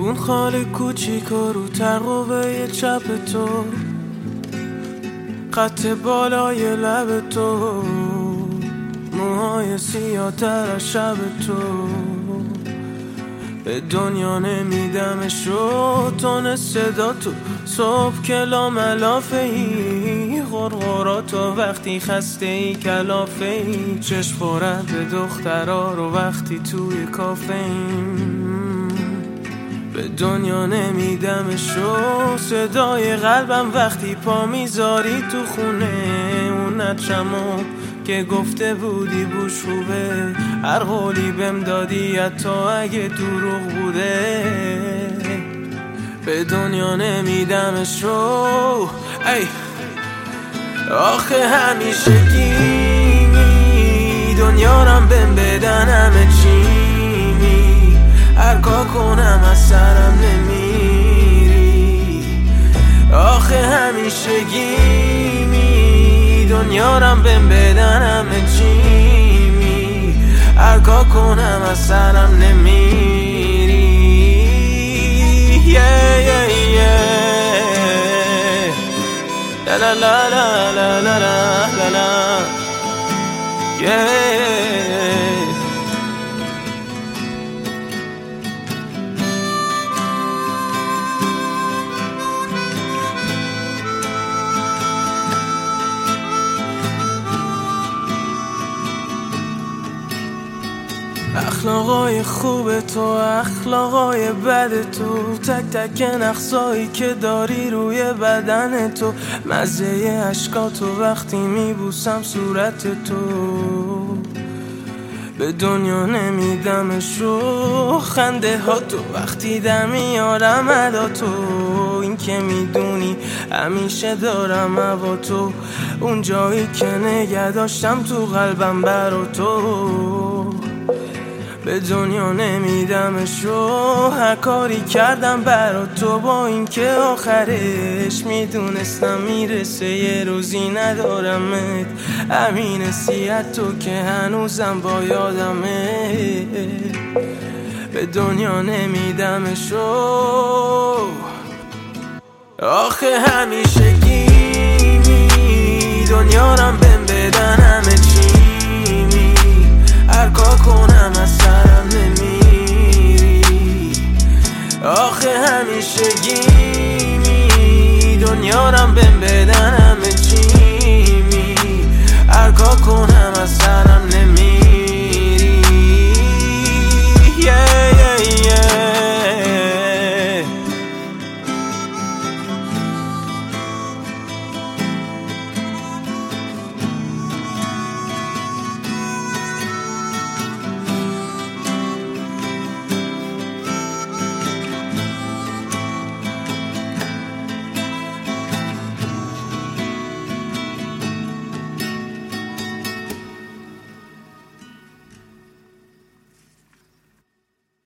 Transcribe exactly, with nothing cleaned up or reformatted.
اون خال کوچیک و رو ترقوه چپ تو، خط بالای لب تو، موهای سیاه تر از شب تو. به دنیا نمیدمشو تون صدا تو، صبح کلا ملافه ای، غرغرات و وقتی خسته ای کلافه ای، چشم خورد به دخترا رو وقتی توی کافه ایم. به دنیا نمیدمشو صدای قلبم وقتی پا میذاری تو خونه، اون نچمو که گفته بودی بوش خوبه، هر قولی بهم دادی حتی اگه دروغ بوده. به دنیا نمیدمشو ای آخه همیشه گیمی، دنیا رم بهم بدن همه چیمی، هر کار کنم از سرم نمیری. آخه همیشه گیمی، دنیا رم بهم بدن همه چیمی، هر کار کنم از سرم نمیری. yeah, yeah, yeah. La la la la la la la la yeah. اخلاقای خوب تو، اخلاقای بد تو، تک تک نقصایی که داری روی بدن تو، مزه عشقاتو وقتی میبوسم صورت تو. به دنیا نمیدمشو خنده ها تو، وقتی در میارم ادا تو، این که میدونی همیشه دارم هوا تو، اون جایی که نگه داشتم تو قلبم برا تو. به دنیا نمیدمشو هر کاری کردم برا تو، با اینکه آخرش میدونستم میرسه یه روزی ندارمت، همین حسیت تو که هنوزم با یادمه. به دنیا نمیدمشو آخه همیشه گیمی، دنیا رم بهم بدن همه چیمی، هر کار کنم از سرم نمیری. آخه همیشه گیمی